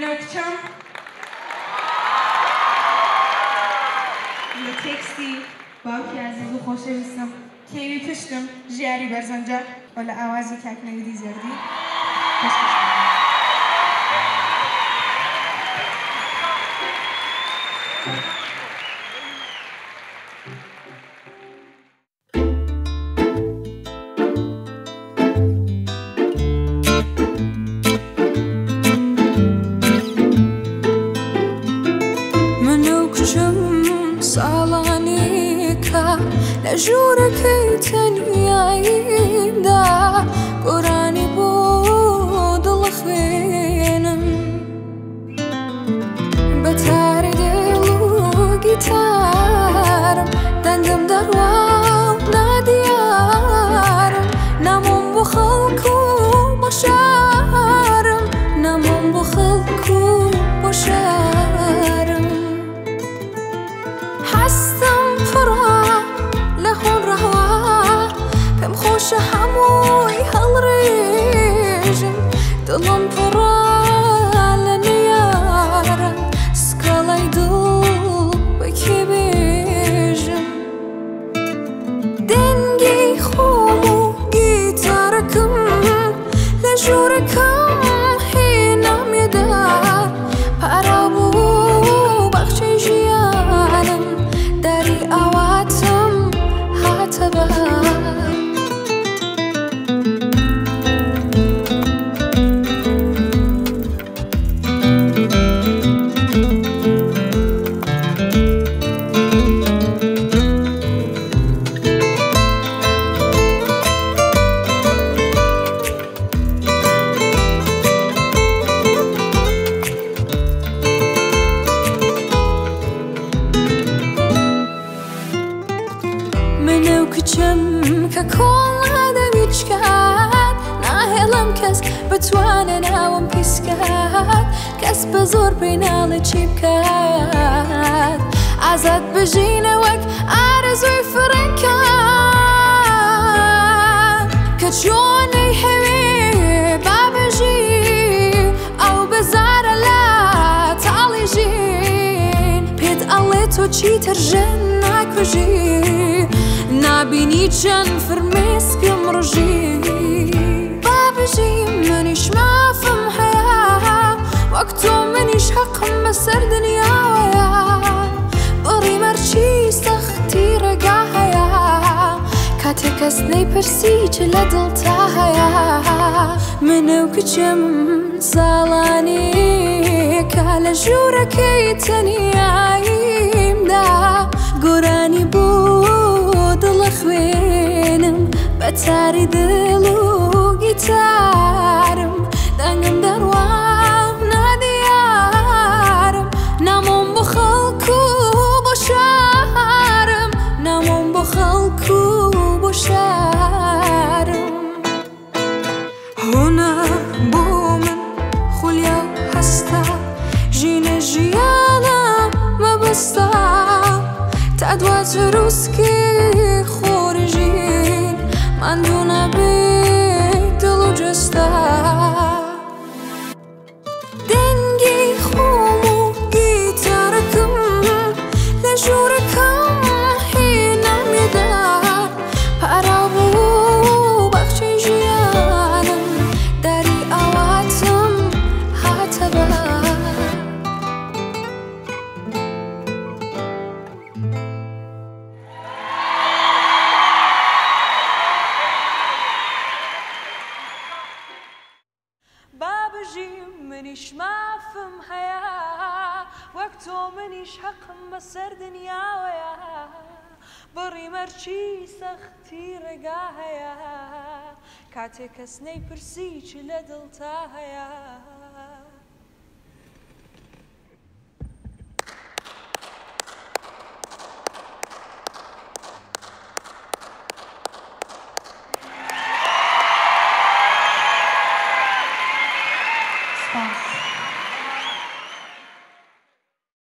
منوکچم لە تێکستی باوکی عەزیز و خۆشەویستم کێوی پشتم ژیاری بەرزەنجار و لە ئاوازی کاک نەویدی زەردی لجوركي تنيايم دا قراني بود الخوينم بتاري دلو جيتارم دندم دروام ناديارم نمون بخلكو بشارم نمون بخلكو بشارم حستم فرح لهون رهوا كم خوش حموي هالريجم دلم فرا لنيارا سكالاي دل بكي بيجم دنجي خومو جيتاركم لجوركم حينام يدار بارابو بخشي جيانم داري اواتم ككل هذا بيشكات ناهلم كس بتوانا ناوم بيسكات كس بزور بينا لتشيبكات عزت بجينا وك عرزوي فرنكات كتشوني حبيب بابجي أو بزار لا تعالي جين بيد الله توشي ترجنك بجي نابيني جن فرميسك مرجي بابجي منيش ما فهم حياة وقتو منيش حق مسر دنيا ويا بري مرشي سختي رقاها كاتك اسني برسي جلدلتها منو كجم زالاني كالا جوركي تنيايم دا قراني بود الخوينم بتاري دلو جيتارم دنگم دروام ناديارم نمون بخلكو بشارم نمون بخلكو بشارم هنا بومن خليا هستا جين جيانا ما بستا تعدوات روسكي خورجين من دون بيت لجستا دنجي خومو جيتاركم لجوركم حينا مدار بارابو بخشي جيانم داري اواتم هاتبا منيش ما فهم حياة وقتو منيش حق مسر دنيا ويا بري مرشي سختي رقاها كاتك اسني برسيج لدلتها